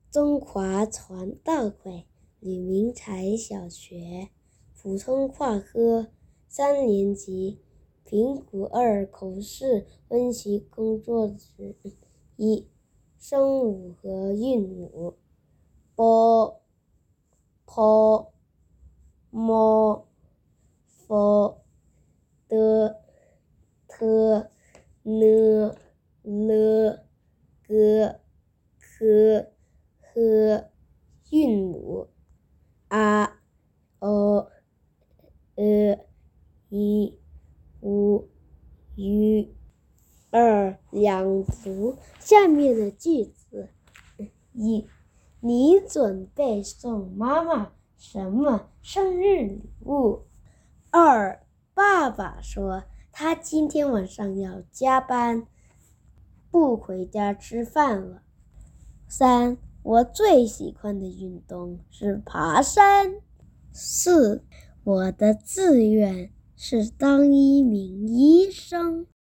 中华传道会吕明才小学普通话科3年级评估2口试温习工作纸1声母和韵母 b p m f d t n l g k h 韵母 a o e i u ü 2朗读下面的句子。1你准备送妈妈什么生日礼物？2爸爸说他今天晚上要加班，不回家吃饭了。3我最喜欢的运动是爬山。4我的志愿是当一名医生。